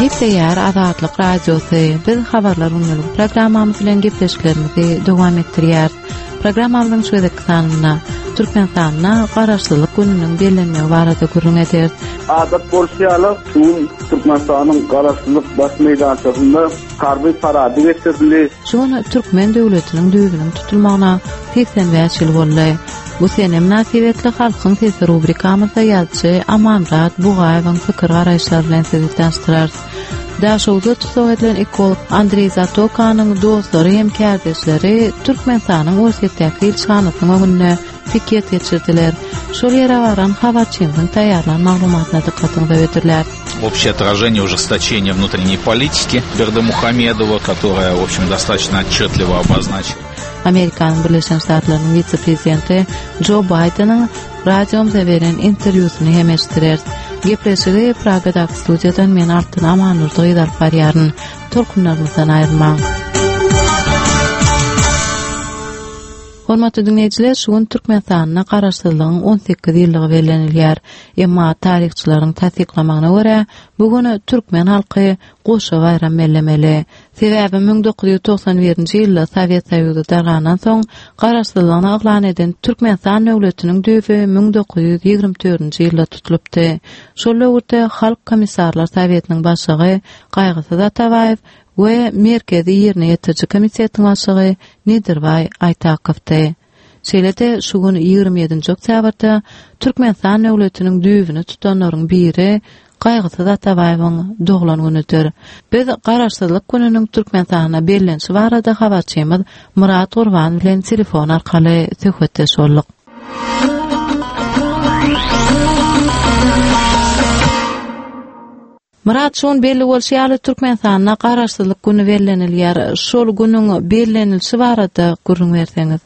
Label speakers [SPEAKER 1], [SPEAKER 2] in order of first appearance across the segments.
[SPEAKER 1] Nähipde ýer Azatlyk radiosy biz habarlar uňalyp programmamyz bilen gepleşiklerimizi dowam etdirýär. Programmamyzyň şu edeksanına Türkmenistanyna garaşsyzlyk gününiň bellenmegi barada gurrun eder.
[SPEAKER 2] Adat bolşýalyk Türkmenistanyň garaşsyzlyk baş meýdançysynda harby parady geçirildi.
[SPEAKER 1] Şonu Türkmen döwletiniň düýbüniň tutulmagyna 85 ýyl boldy. Bu sene münasibetli halkyň sesi rubrikamyzda ýazgy Amanrat Bugaýewiň pikir garaşlary bilen sizi tanıştyrar. Daşowda tutsak edilen ekolog Andrey Zatokanyň dostlary hem kardeşleri Türkmenistanyň Ursetdäki ilçhanasynyň öňünde piket geçirdiler. Şol ýere baran habarçymyň taýýarlan maglumatna dikkatyňizi öwürdirler.
[SPEAKER 3] Общее отражение ужесточения внутренней политики Бердымухамедова, которая, в общем, достаточно отчетливо обозначила.
[SPEAKER 1] Amerikanyň Birleşen Ştatlarynyň vitse-prezidenti Joe Biden'ın radiomyza beren interwýusyny hem eşitdirer. Gepleşigi Pragadaky studiýadan men Artyn Amanurdy ýazyp barýaryn. Tolkunlarymyzdan aýrylmaň. Hormatly dinleýijiler, şu gün Türkmenistanyna garaşsyzlygyň 18 ýyllygy bellenilýär. Emma taryhçylaryň tasdiklamagyna görä, bugün türkmen halky goşa bayram bellemeli. Sebäbi 1991-nji ýylda Sowet Soýuzy darganan soň garaşsyzlygyny aglan eden Türkmenistan döwletiniň düýbi 1924-nji ýylda tutulupdy. Şol wagtda Halk Komissarlar Sowetiniň başlygy Gaýgysy Atabaýew we merkezi ýerine ýetirji komissiyanyň başlygy Nedirbay Aytakowdy. Şeýlede şu gün 27-nji oktýabrda Türkmenistan döwletiniň düýbüni tutanlaryň biri Gaýgysy Atabaýewiň doglan günüdür. Biz garaşsyzlyk gününiň Türkmenistana bellenşi barada habarçymyz Murat Gurban bilen telefon arkaly söhbetdeş boldyk. Murat, şon belli bolşýaly Türkmenistanyna garaşsyzlyk güni bellenilýär. Şol günüň bellenilşi barada gurrun berseňiz.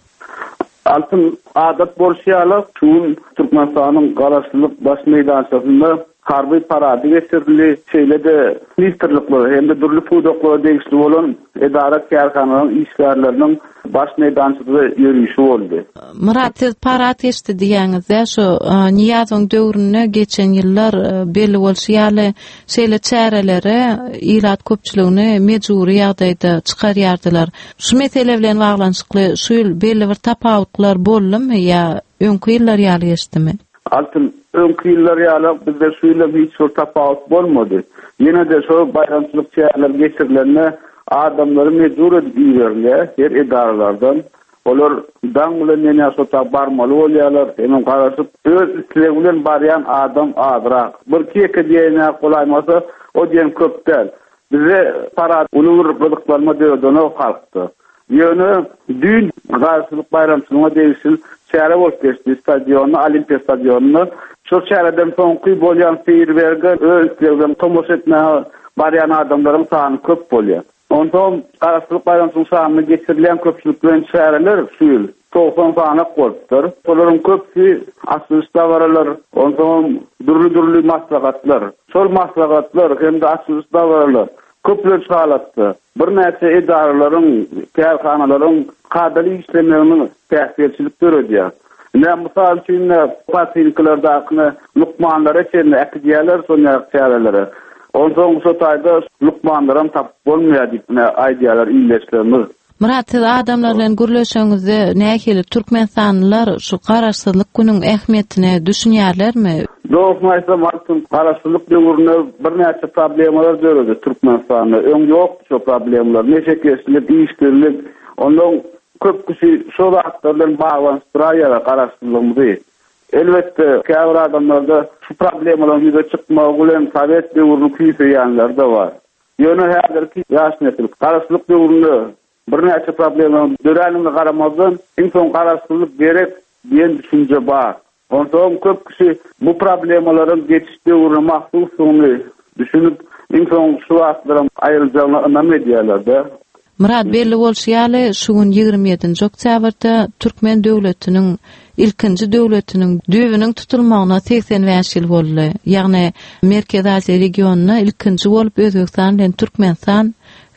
[SPEAKER 2] Altın adat bolşýaly Türkmenistanyň garaşsyzlyk baş meýdançysynda harby parady geçirildi. Şeýlede ministrlikler hem de durly pudoklar degişli bolan edara kärhanalaryň işgärleriniň baş meýdançysynda ýürüýüşi boldy.
[SPEAKER 1] Murat, siz parad geçdi diýäňizde şu Niýazyň döwrüne geçen ýyllar belli bolşýaly şeýle çäreleri ýylat köpçüligini mejburi ýagdaýda çykarýardylar. Şu mesele bilen baglanşykly şu ýyl belli bir tapawutlar boldymy ýa öňkü ýyllar ýaly geçdimi?
[SPEAKER 2] Altın öňkü ýyllar ýaly bizde şu ýyla hiç bir tapawut bolmady. Ýene de şu bayramçylyk çäreler geçirilenme adamlary mejbur edip ýerler, her edaralardan. Olar daň bilen ýene şota barmaly bolýarlar, hem garaşyp öz istlegi bilen barýan adam azrak. Bir keke diýene golaýmasa, o diýen köpdäl. Bize parad ulur produklarma döwden halkdy. Ýöne dün garaşylyk bayramçylygyna degişli çäre bolup geçdi stadiony, Olimpiya stadionyny. Şu çäreden soňky bolýan feýerwerge öz istlegi tomoş etmäge barýan adamlaryň sany köp bolýar. Ondan garaşsyzlyk bayramçylygyň sanyny geçirilen köpçülik bilen çäreler şu ýyl 90 sany bolupdyr. Olaryň köpsi asylda baralar, ondan durly maslahatlar. Şol maslahatlar hem de asylda baralar. Köpler çalatdy. Bir näçe edaralaryň, kärhanalaryň kadrly işlemlerini täsirçilik görýär. Misal üçin patrinklardaky lukmanlara çenli akdiýalar soňa çärelere. Ondan şu taýda lukmanlaram tap bolmaýar diýip aýdýalar ýyleşlerimiz.
[SPEAKER 1] Murat, siz adamlar bilen gürleşeňizde nähili Türkmenistanylar şu garaşsyzlyk günüň ähmiýetine düşünýärlermi?
[SPEAKER 2] Doğmaýsa martyn garaşsyzlyk döwrüne bir näçe problemalar görüldü Türkmenistanda. Öň ýok şu problemler, neşekeçilik, işgirlik. Ondan köp kişi şu wagtlardan baglanşdyrýar garaşsyzlygyny. Elbette käbir adamlarda şu problemlardan ýüze çykmagy bilen Sowet döwrüni küýseýänler de bar. Ýöne häzirki ýaş nesil garaşsyzlyk döwründe bir näçe problemler dörenine garamazdan inson garaşsyzlyk gerek diýen düşünje bar. Ondan köp kişi bu problemlaryň geçiş döwrüne mahsusyny düşünüp inson şu wagtlaryň aýryljagyna inanma edýärler.
[SPEAKER 1] Murat, belli bolşýaly şu gün 27-nji oktýabrda Türkmen döwletiniň ilkinji döwletiniň düýbüniň tutulmagyna 85 ýyl boldy. Ýagny Merkez Aziýa regionuna ilkinji bolup Özbekistan bilen Türkmenistan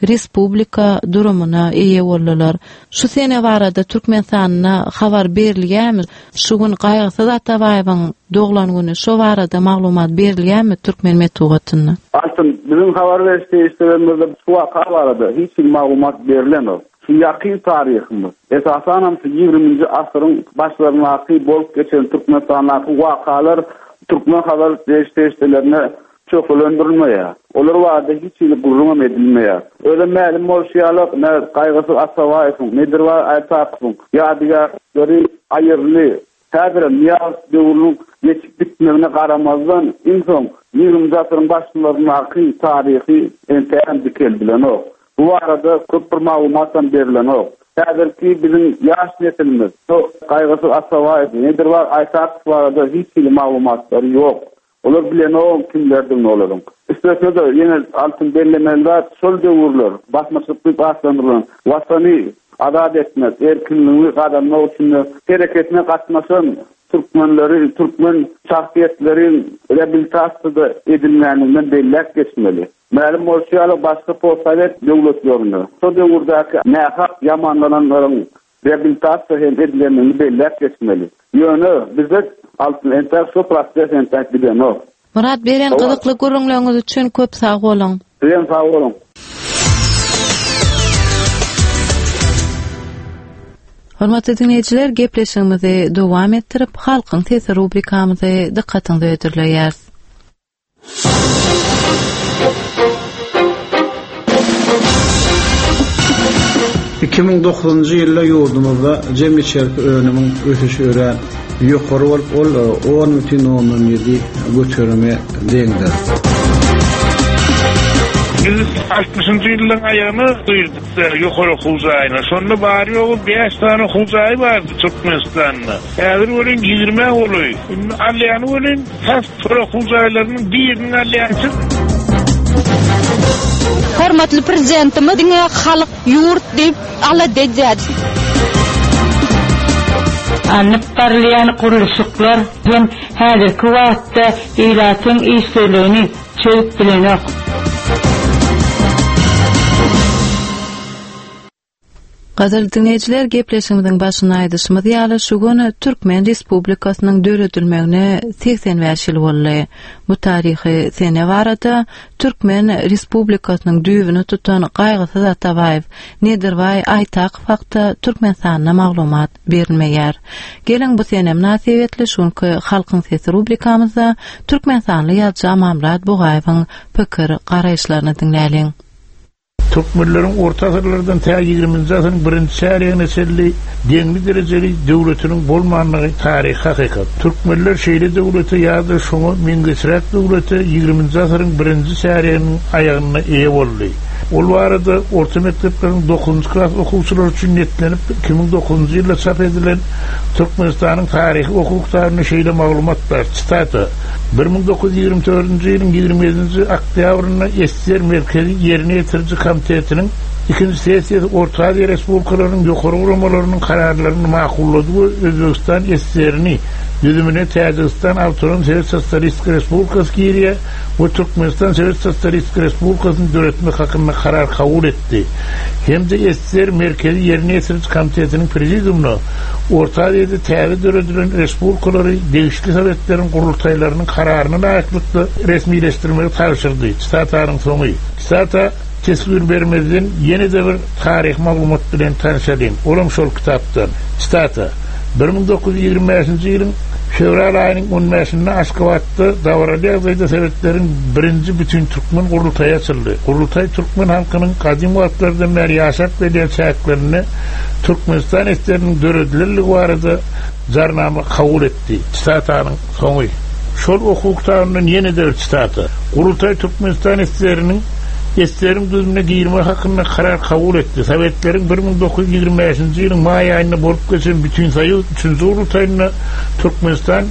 [SPEAKER 1] respublika durumuna eýe boldylar. Şu sene barada Türkmenistanyna habar berilýärmi? Şu gün Gaýgysy Atabaýewiň doglan güni şu barada maglumat berilýärmi Türkmen Medeniýetinden?
[SPEAKER 2] Altın bizim habar verişlerimizde şu barada hiç maglumat berilenmedi. Şu yakın tarihimiz, esasen 20. asrın başlarına bolup geçen Türkmenistan'daki vakalar Türkmen haber verişlerine çok ölendirilmeye. Olur vardı hiç gururuma edilmeye. Öyle məlum bolşýarlyk, ne Gaýgysy Atabaýewiň, nedir var Aytakyň, ýadygarly aýyrly häzir Niyaz döwrüniň geçip bitmegine garamazdan insan 20. asrın başlarındaki tarihi enteresan dikel bilen o. Bu arada köp bir maglumatdan berilen o. Häzirki bizim ýaş nesilimiz, Gaýgysy Atabaýew, nedir var Aytakyň barada hiç maglumatlar ýok. Olar bilen o kimlerden olaryň. Üstesinde ýene altyn bellemeler, şol döwürler, basmaçylyk başlandyrylan, watany azad etmek, erkinliği gadanyň üçin hereketine gatnaşan Türkmenleri, Türkmen şahsiýetlerin rehabilitasiýasy edilmelinden bellek geçmeli. Məlum bolşýarlyk başga postsowet döwletlerinde, şo döwürdäki nähak ýamanlananlaryň rehabilitasiýa edilmelinden bellek geçmeli. Ýöne bizde altın entek şu proses entek bilen o.
[SPEAKER 1] Murat beren gyzykly görüňleriniz üçin köp sag bolun.
[SPEAKER 2] Ben sag bolun.
[SPEAKER 1] Hormatly dinleyijiler, gepleşigimizi dowam etdirip, halkyň sesi rubrikamyzy dikkatiňize ýetirleýäris.
[SPEAKER 4] 2009-njy ýylda ýurdumyzda jemgyýetçilik önümiň ösüşi ören ýokary bolup, ol 10,7 götürme deňdir.
[SPEAKER 5] 60-njy ýylyň aýagyny duýduk ýokary huzaýyna. Şonda bary ýoly 5 tane huzaý bardy Türkmenistanda. Häzir bolan 20 boluy. Alýany bolan has huzaýlarynyň birini alýançy.
[SPEAKER 6] Hormatly prezidentimiz diňe halyk ýurt diýip ala dejädi.
[SPEAKER 7] Anıp barlayan kuruluşuklar hem häzirki wagtda ýylatyň işlerini çöp bilenok.
[SPEAKER 1] Gaderli dinleyijiler, gepleşigimiziň başyna aýdyşymyz ýaly şu güni Türkmen Respublikasynyň döredilmegine 85 ýyl boldy. Bu tarihi sene barada Türkmen Respublikasynyň düýbüni tutan Gaýgysy Atabaýew, Nedirbaý Aytakyw hakda Türkmenistana maglumat berilmeýär. Gelen bu sene münasebetli şunky halkyň sesi rubrikamyzda Türkmenistanly ýazgy Amamrat Bugaýewiň pikir garaýşlaryny dinläliň.
[SPEAKER 5] Türkmenlerin orta asırlardan ta 20. asrın birinci şäherine çelli deňli derejeli döwletiniň bolmanlygy taryh hakykat. Türkmenler şeýle döwleti ýa-da şoňa meňzeçräk döwleti 20. asrın birinci şäheriniň aýagyna eýe boldy. Ol barada orta mektepleriň 9-njy klas okuwçylary üçin netlenip 2009-njy ýylda çap edilen Türkmenistanyň taryhy okuwçylaryna şeýle maglumatlar çytaty. 1924-nji ýylyň 27-nji oktýabryna SSR merkezi ýerine ýetiriji komitetiniň ikinji sessiýasy Orta Aziýa respublikalarynyň ýokary uramalarynyň kararlaryny makullady we Özbegistan SSR-ni düzümine Täjikistan Awtonom Sowet Sosialistik Respublikasy giriýär we Türkmenistan Sowet Sosialistik Respublikasyny döretmek hakynda karar kabul etdi. Hemde SSR merkezi ýerine ýetiriji komitetiniň prezidiumuna Orta Aziýada täze döredilen respublikalary degişli sowetleriň gurultaýlarynyň kararyny aýaklykda resmileşdirmegi tapşyrdy. Çytatyň soňy. Çyta tesbir bermezden ýene-de bir tarih maglumat bilen tanışalım. Olam şol kitapdan. Çyta 1925-nji ýylyň fevral aýynyň 15-nde Aşgabatda Dawraly ýagdaýda Sowetlerin birinji bütün Türkmen gurultaýy açyldy. Gurultaý Türkmen halkynyň gadim wagtlardan beri ýaşap gelen çäklerini Türkmenistan etleriniň döredilirligi barada jarnama kabul etdi. Çytatyň soňy. Şol hukuklaryndan ýene-de bir çytaty. Gurultaý Türkmenistan etleriniň Eslerin düzümüne giyirme hakkında karar kabul etti. Sovetlerin 1925-nji ýylyň may aýyna bolup geçen bütün sayı 3-nji gurultaýyna Türkmenistan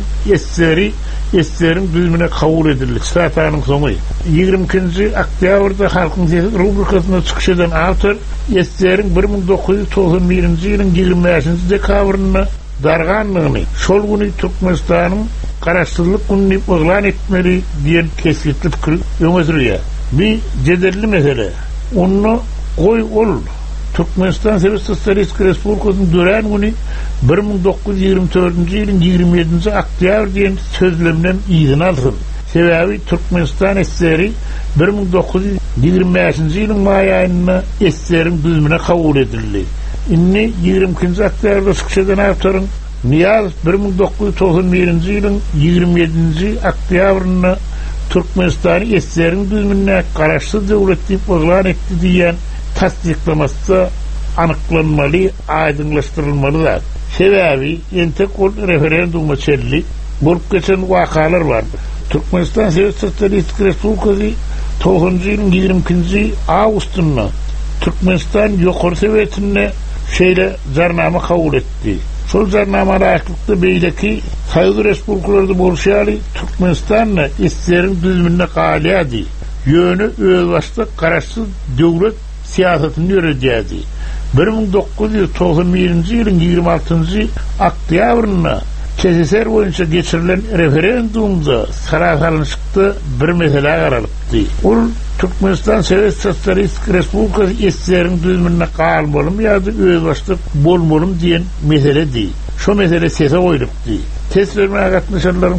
[SPEAKER 5] eslerin düzümüne kabul edildi. Çytatyň soňy. 22-nji oktýabrda halkyň sesi rubrikasyna çykyş eden awtor eslerin 1991-nji ýylyň 25-nji dekabryna darganlygyny, şol güni Türkmenistanyň garaşsyzlyk gününi oglan etmeli diýen kesgitli pikir öňe sürýär. Bir cederli mesele. Onu Goy ol Türkmenistan Sosyalist Respublikasynyň dören güni 1924-nji ýylyň 27-nji oktyabr diýen sözlemden ýygyny alsyn. Sebäbi Türkmenistan SSR 1925-nji ýylyň may aýynda SSR-iň düzümine kabul edildi. Inni 22-nji oktyabrda şykşadan awtoryň Niyaz 1991-nji ýylyň 27-nji oktyabrynda Türkmenistan SSR-iň düzümine garaşly döwlet diýip elan etdi diýen tasdiklamasy anyklanmaly, aýdynlaşdyrylmaly. Sebäbi entek ol referenduma çelli bolup geçen wakalar bardy. Türkmenistan Sosyalist Respublikasy 9-njy ýylyň 22-nji awgustunda Türkmenistan ýokary sowetine şeýle jarnama kabul etdi. Şol jarnama raýatlykda beýleki saýly respublikalarda bolşaly Türkmenistanna SSR-iň düzümine galýady. Ýöne öz başda garaşsyz döwlet siýasatyny ýöredýärdi. 1991-nji ýylyň 26-njy oktyabrynda SSR boýunça geçirilen referendumda sarasalynşykda bir mesele garalypdy. Ol Türkmenistan Sosyalist Respublikasy SSR-iň düzümine galbolum ýa-da öz başda bolmalym diýen meseledi. Şo mesele sese goýulypdy. Teslerme gatnaşanlaryň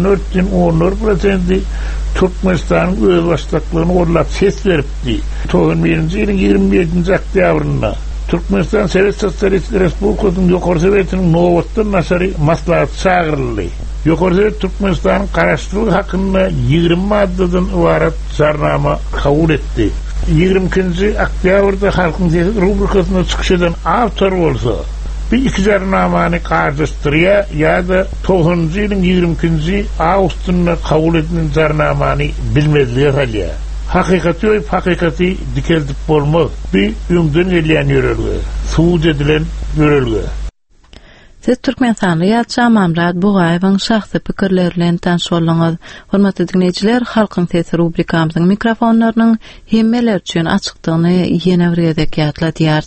[SPEAKER 5] 94,14% Türkmenistanyň öz başdaklygyny gorlap ses beripdi. 91-nji ýylyň 27-nji oktyabrynda Türkmenistan Sosyalist Respublikasynyň ýokary sowetiniň nowatdan nasary maslahat çağıryldy. Ýokary sowet Türkmenistanyň garaşdyrlygy hakynda 20 maddadan ibaret jarnama kabul etdi. 22-nji oktyabrda Halkyň Respublikasyna çykşadan awtor bolsa, bir iki jarnamany garşdyrýa ýa-da 9-njy ýylyň 22-nji awgustunda kabul edilen jarnamany bilmezlige galýar. Hakykati dikeldip bolmak bir öňden gelýän ýörelgi, suwd edilen ýörelgi.
[SPEAKER 1] Siz Türkmenistany ýa-da Mamrad Bugaýewiň şahsy pikirleri bilen tanış bolňyz. Hormatly dinleýijiler, Halkyň Sesi rubrikamyzyň mikrofonlarynyň hemmeler üçin açykdygyny ýene bir ýerdek ýatladýar.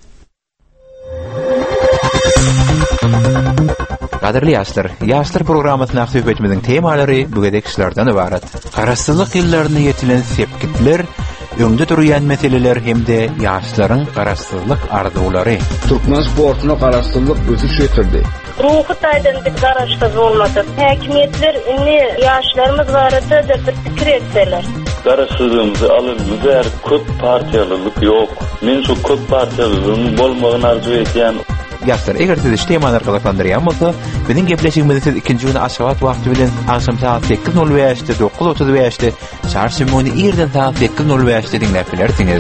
[SPEAKER 8] Gaderli ýaşlar programmasyna söhbetimiziň temalary bugünkü kişilerden ibaret. Garaşsyzlyk ýyllaryna ýetilen sepkitler, öňde durýan meseleler hemde ýaşlaryň garaşsyzlyk arzulary.
[SPEAKER 4] Türkmen sportuna garaşsyzlyk ösüş ýetirdi.
[SPEAKER 9] Ruhy taýdan bir garaşsyz bolmasa, häkimetler inni ýaşlarymyz barada da bir pikir etseler.
[SPEAKER 10] Garaşsyzlygymyzy alymyzlar köp partiýalylyk ýok. Men şu köp partiýalylygyň bolmagyny arzu etýän.
[SPEAKER 8] Ýaşlar, eger siz işleýän arkadaşlardan bolsa, biziň gepleşigimizi siz ikinji güni aşgabat wagty bilen akşam saat 8:05-de 9:35-de çarşymyny ýerden saat 8:05-de dinläp bilersiňiz.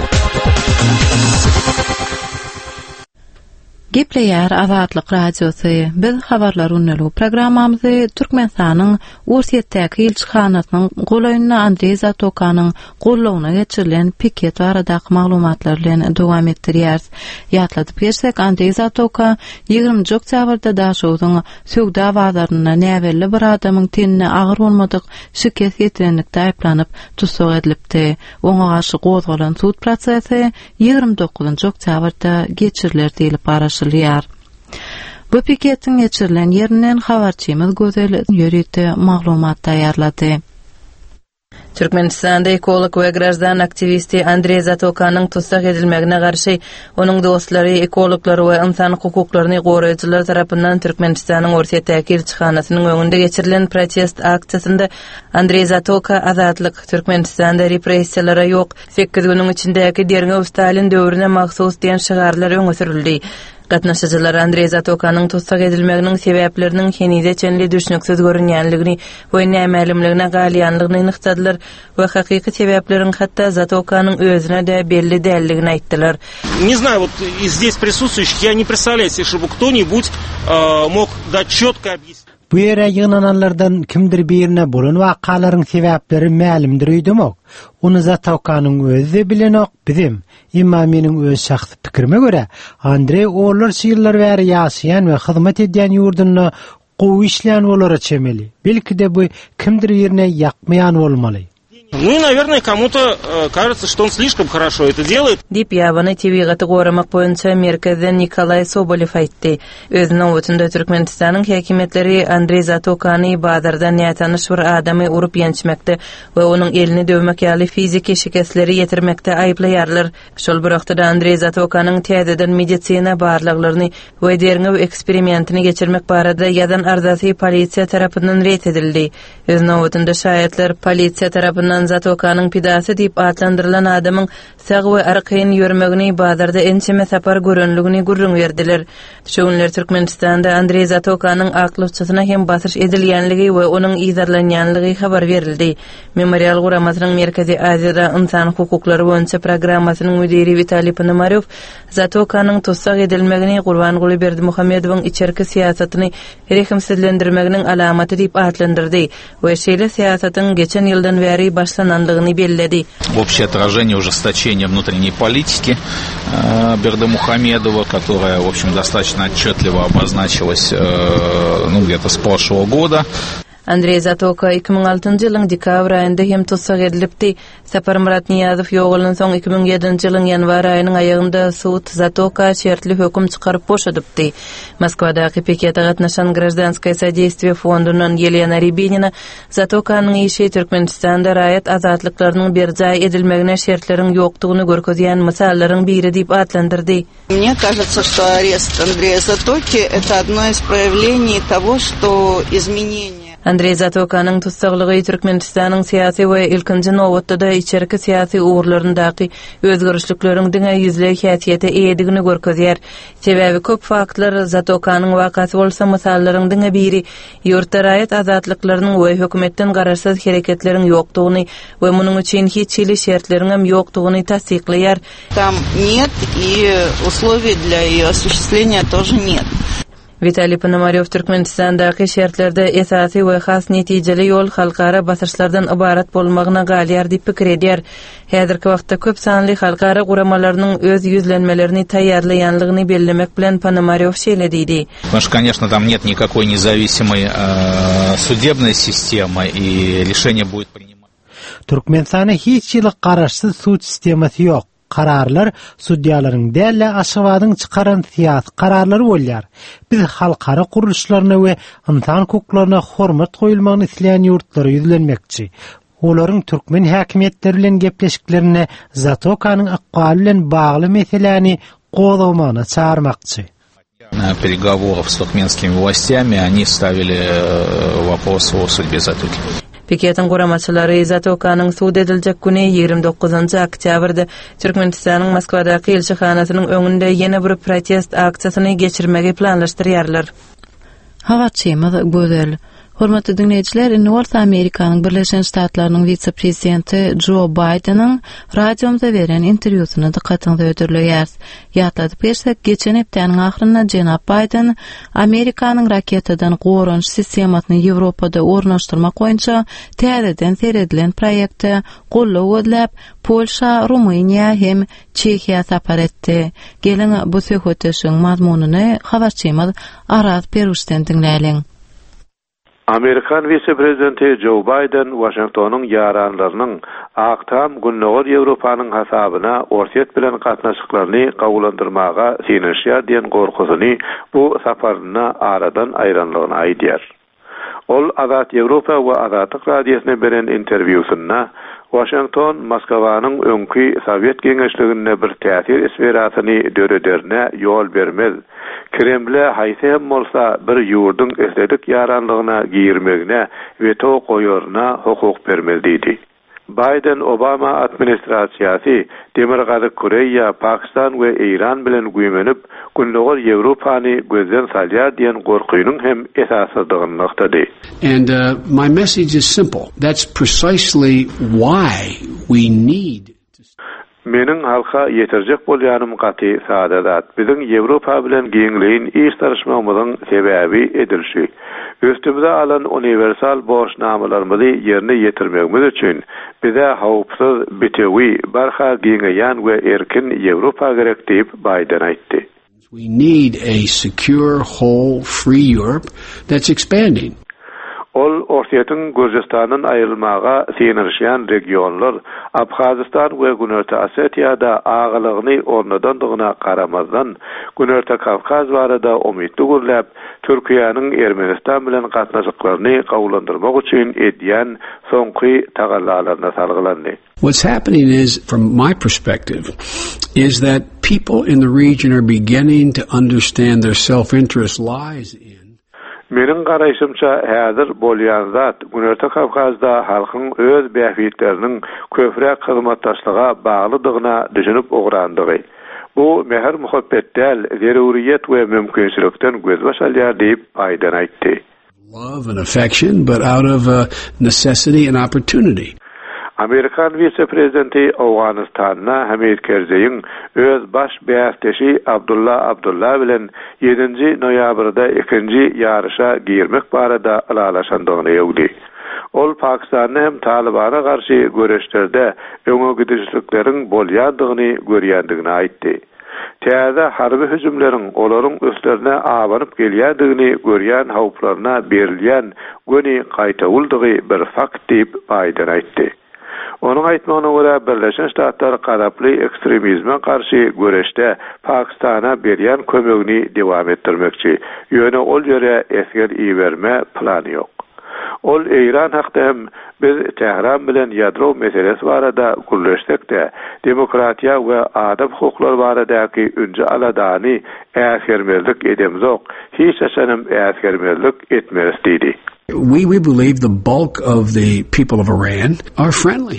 [SPEAKER 1] Gepleýär Azatlyk radiosy. Biz habarlar unnulu programmamyzy Türkmenistanyň Ursiýetdäki elçixanasynyň golaýyny Andrey Zatokanyň gollawyna geçirilen piket baradaky maglumatlar bilen dowam etdirýär. Ýatladyp geçsek, Andrey Zatoka 20 oktyabrda daşowyň söwda bazarynda näwelli bir adamyň tenine agyr bolmadyk şikayet etirenlikde aýplanyp tutsak edilipdi. Oňa garşy gozgalan sud prosesi 29 oktyabrda geçiriler diýilip baraşylýar. Bu piketiň geçirilen ýerinden habarçymyz Gözel ýörüti maglumat taýýarlady.
[SPEAKER 11] Türkmenistanda ekolog we grażdan aktivisti Andrey Zatokanyň tutsak edilmegine garşy onuň dostlary, ekologlar we insan hukuklaryny goraýjylar tarapyndan Türkmenistanyň Ursiýetdäki elçixanasynyň öňünde geçirilen protest aksiyasynda Andrey Zatoka azatlyk Türkmenistanda repressiýalara ýok, 8 güniň içindäki derňe Stalin döwrüne mahsus diýen şigarlar öňe sürildi. Gatnaşyjylar Andrey Zatokanyň tutsak edilmeginiň sebäpleriniň henide çenli düşnüksiz görünýänligini we nämelimligine galýanlygyny ynykdylar we hakyky sebäplerin hatda Zatokanyň özüne de belli dälligini aýtdylar.
[SPEAKER 12] Не знаю, вот здесь присутствующих, я не представляю себе, чтобы кто-нибудь мог дать чётко объяснить.
[SPEAKER 13] Bu ýere ýygnananlardan kimdir birine bolan wakalaryň sebäpleri mälimdir öýdemek. Onu Zatokanyň özü bilenok bizim. Imma meniň öz şahsy pikirime göre Andrey oğullar ýyllar bäri ýaşaýan we hyzmat edýän ýurduny gowy işleýän bolara çemeli. Belki de bu kimdir ýerine ýakmaýan bolmaly.
[SPEAKER 12] Ну и, наверное, кому-то кажется, что он слишком хорошо это делает.
[SPEAKER 11] Дип ябаны TV-гаты qoramak boyunça merkezden Nikolay Sobolev aytdy. Özüniň wagtynda Türkmenistanyň häkimetleri Andrey Zatokany bazardan ýatanys bir adamy urup ýençmekde we onuň elini dövmek ýaly fizik şikestleri ýetirmekde aýplaýarlar. Şol bir wagtda Andrey Zatokanyň täzeden medisina barlyklaryny we derňe eksperimentini geçirmek barada ýadan arzasy polisiýa tarapyndan ret edildi. Özüniň wagtynda şaýatlar polisiýa tarapyndan Zatokanyň pidasy diýip atlandyrylan adamyň sag we arkaýyn ýörmegini bazarda ençeme sapar görünligini gurrun berdiler. Şoňlar Türkmenistanda Andrey Zatokanyň aklywçysyna hem basyş edilýänligi we onuň izarlanýanlygy habar berildi. Memorial guramasynyň Merkezi Aziýada insan hukuklary boýunça programmasynyň müdiri Vitaliy Ponomaryov Zatokanyň tutsak edilmegini Gurbanguly Berdimuhammedowyň içerki siýasatyny rehimsizlendirmeginiň alamaty diýip atlandyrdy we şeýle siýasatyň geçen ýyldan bäri başlananlygyny belledi.
[SPEAKER 3] Общее отражение ужесточения внутренней политики Бердымухамедова, которая, в общем, достаточно отчетливо обозначилась где-то с прошлого года.
[SPEAKER 11] Andrey Zatoka 2006 ýylyň dekabr aýynda hem tutsak edilipdi. Sapar Murat Niýazow ýogalyň soň 2007 ýylyň ýanwar aýynyň aýagynda sud Zatoka şertli höküm çykaryp boşadypdy. Moskwadaky piketde gatnaşan Гражданское содействие fondundan Yelena Rybinina Zatokanyň işi Türkmenistanda raýat azatlyklarynyň berjay edilmegine şertleriň ýokdugyny görkezýän misallaryň biri diýip atlandyrdy.
[SPEAKER 14] Мне кажется, что арест Андрея Затоки – это одно из проявлений того, что изменения.
[SPEAKER 11] Andrey Zatokanyň tutsaklygy Türkmenistanyň syýasy we ilkinji nowatda içerki syýasy uğurlaryndaky özgörüşlikleriň diňe ýüzlek häsiýete eýedigini görkezýär. Sebäbi köp faktlar Zatokanyň wakasy bolsa misallaryň diňe biri ýurtda raýat azatlyklarynyň we hökümetden garaşsız hereketleriň ýokdugyny we munyň üçin hiç ýyly şertlerin hem ýokdugyny tasdiklaýar.
[SPEAKER 14] Там нет и условий для её осуществления тоже нет.
[SPEAKER 11] Vitaliy Ponomaryov Türkmenistandaky şertlerde esasy we has netijeli ýol halkara basyrçlardan ibarat bolmagyna galýar diýip pikir edýär. Häzirki wagtda köp sanly halkara guramalarynyň öz ýüzlenmelerini taýýarlaýanlygyny bellemek bilen Ponomaryov şeýle diýdi.
[SPEAKER 3] Потому что, конечно, там нет никакой независимой судебной системы и решение будет принимать.
[SPEAKER 13] Türkmenistanda hiç ýylyk garaşsyz sud sistemasy ýok. Kararlar suddiýalaryň dälle aşgabadyň çykaran syýasy kararlary bolýar. Biz halkara guruluşlaryna we insan hukuklaryna hormat goýulmagyny isleýän ýurtlara ýüzlenmekçi. Olaryň türkmen häkimetleri bilen gepleşiklerine Zatokanyň akwaly bilen bagly meseleni gozawmagyna çağırmakçy.
[SPEAKER 3] Переговоров с туркменскими властями они ставили вопрос о судьбе Затоки.
[SPEAKER 11] Piketin guramaçylary Zatokanyň sud ediljek güni 29 oktýabrda Türkmenistanyň Moskwadaky elçihanasynyň öňünde ýene bir protest aksiýasyny geçirmegi planlaşdyrýarlar.
[SPEAKER 1] Hawaçymyz gözel. Hormatly dinleýijiler, North Amerikanyň Birleşen Ştatlarynyň vice-prezidenti Joe Bidenyň radiomda beren interwýusyny dikkatiňizi ödürleýär. Ýatladyp bersek, geçen hepdeniň ahyrynda Jenap Biden Amerikanyň raketadan gorunç sistemasyny Ýewropada ornaşdyrmak boýunça täzeden seredilen proýekte gollap edilip, Polşa, Rumyniýa hem Çekiýa sapar etdi. Geleň bu söhbetleşiň mazmunyny habarçymyz Araz Peruşdan dinläýäliň.
[SPEAKER 15] Amerikan vice-prezidenti Joe Biden Washingtonyň ýaranlarynyň aktam günnäger Ýewropanyň hasabyna orsiýet bilen gatnaşyklaryny gawulandyrmaga sinişýär diýen gorkusyny bu saparyna aradan aýranlygyny aýdýar. Ol Azat Ýewropa we Azatlyk radiosyna beren interwýusynda Washington Moskwanyň öňkü Sowet Geňeşligine bir täsir esberasyny dörederine ýol bermez. Kremle haýsem bolsa bir ýurdyň esledik ýaranlygyna giýirmegine we to goýoruna hukuk bermez diýdi. Biden-Obama administrasiýasy Demirgazy Koreýa, Pakistan we Iran bilen güýmenip, günnäger Ýewropany gözden salýar diýen gorkynyň hem esassyzdygyny noktada.
[SPEAKER 16] And my message is simple. That's precisely why we need.
[SPEAKER 15] Meniň halka ýetirjek bolýanym gaty sadadat. Biziň Ýewropa bilen giňliň iş tarşmamyzyň sebäbi edilşi. Üstümizde alan universal borçnamalarymyzy ýerine ýetirmegimiz üçin bize hawpsyz, bitewi, barha giňeýän we erkin Ýewropa gerek diýip Biden aýtdy.
[SPEAKER 16] We need a secure, whole, free Europe that's expanding.
[SPEAKER 15] Ol Orsiýetiniň Gürjistanyň aýrylmaga senirşýän regionlar Abhazistan we Günörte Osetiýada agylygyny ornadandygyna garamazdan Günörte Kavkaz barada umytly görläp Türkiýanyň Ermenistan bilen gatnaşyklaryny gawlandyrmak üçin edýän soňky tagallalaryna salgylandy.
[SPEAKER 16] What's happening is, from my perspective, is that people in the region are beginning to understand their self-interest lies in.
[SPEAKER 15] Menin garaýşymça häzir bolýan zat Günörte Kavkazda halkyň öz bähwitleriniň köpräk hyzmatdaşlyga baglydygyna düşünüp ograndygy. Bu mehr muhabbet däl, zeruriyet we mümkinçilikden göz başalýar diýip aýdan aýtdy.
[SPEAKER 16] Love and affection, but out of necessity and opportunity.
[SPEAKER 15] Amerikan vice-prezidenti Awganistanyna Hamid Kerzeýiň öz baş bästeşi Abdullah bilen 7-nji noýabrda 2-nji ýarışa girmek barada alalaşandygyny ýöwdi. Ol Pakistanyň hem Talibana garşy göreşlerde öňe gidişlikleriň bolýandygyny görýändigini aýtdy. Täze harby hüjümleriň olaryň üstlerine abanyp gelýändigini görýän hawplaryna berilýän göni gaýtawuldygy bir fakt diýip aýdan aýtdy. Onun aýtmagyna görä Birleşen Ştatlar garaply ekstremizme garşy göreşde Pakistana berýän kömegini dewam etdirmekçi. Ýöne ol ýere esger iýerme plany ýok. Ol Eýran hakda hem biz Tehran bilen ýadro meselesi barada gürleşsek-de demokratiýa we adam hukuklary baradaky önce aladany äsgermezlik edemzok, hiç esenem äsgermezlik etmez diýdi.
[SPEAKER 16] We believe the bulk of the people of Iran are friendly.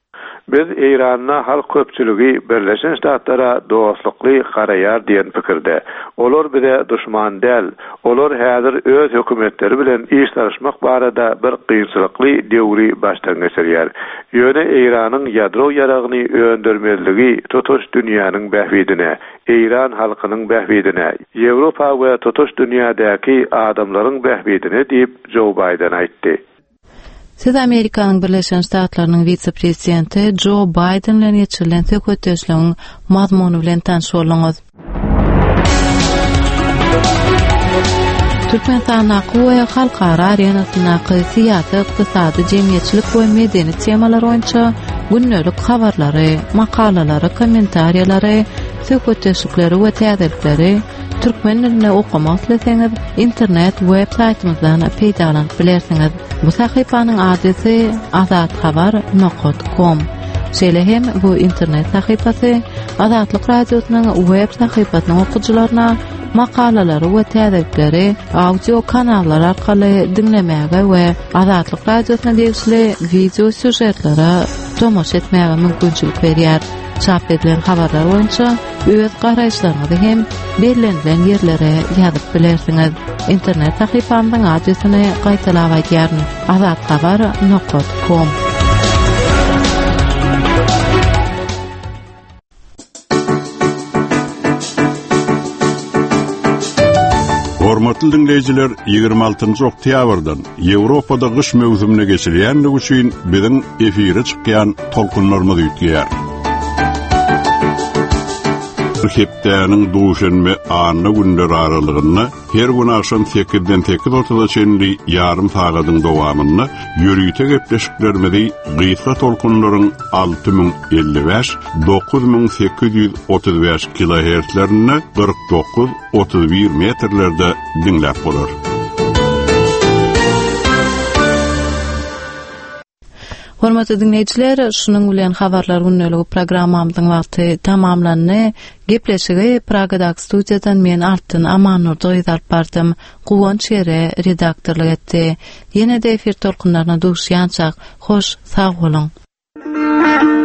[SPEAKER 15] Biz Eýranyň halk köpçüligi Birleşen Ştatlara dostlukly garaýar diýen pikirde. Olar bize düşman däl. Olar häzir öz hökümetleri bilen iş tarışmak barada bir kynçylykly döwri başdan geçirýär. Ýöne Eýranyň ýadro ýaragyny öndürmezligi tutuş dünýäniň bähwidine, Eýran halkynyň bähwidine, Ýewropa we tutuş dünýädäki adamlaryň bähwidine diýip Joe Biden aýtdy.
[SPEAKER 1] Siz Amerikanyň Birleşen Ştatlarynyň vice-prezidenti Joe Biden bilen geçirilen söhbetleşigiň mazmuny bilen tanış bolňyz. Türkmenistan we halkara arenasyna syýasy, ykdysady, jemgyýetçilik we medeni temalar boýunça günnelik habarlary, makalalary, kommentariýalary, söhbetleşikleri we täzelikleri türkmen dilinde okumak isteseňiz internet web saytymyzdan peýdalanyp bilersiňiz. Bu sahypanyň adresy azatxabar.com. Şeýle hem bu internet sahypasy Azatlyk radiosynyň web sahypasynyň okuwçylaryna makalalary we täzelikleri audio kanallar arkaly dinlemäge we Azatlyk radiosyna degişli video süjetlere tomoş etmäge mümkinçilik berýär. Çap edilen habarlar boýunça öz garaýşlaryňyzy hem berilen ýerlere ýazyp bilersiňiz. Internet sahypamyň adresyny gaýtalap aýdýaryn: azatxabar.com.
[SPEAKER 17] Hormatly dinleyijiler, 26-njy oktýabrdan Ýewropada gyş mewsümine geçilýänligi üçin biziň efire çykýan tolkunlarymyz ýetýär. Hepdeniň duşanma anna günler aralygyny her gün akşam 8-den 8:30-çenli ýarym sagatyň dowamyny ýürüýte gepleşiklerimizi gysga tolkunlaryň 6055 9835 kHz-lerini 49-31 metrlerde dinläp bolar.
[SPEAKER 1] Hormatly dinleyijiler, şunuň bilen habarlar günneligi programmamyzyň wagty tamamlandy. Gepleşigi Pragadaky studiýadan men Altyn Amanur doýdap bardym. Guwanç ýere redaktorlyk etdi. Ýene-de efir tolkunlaryna duşýançak. Hoş, sag bolun.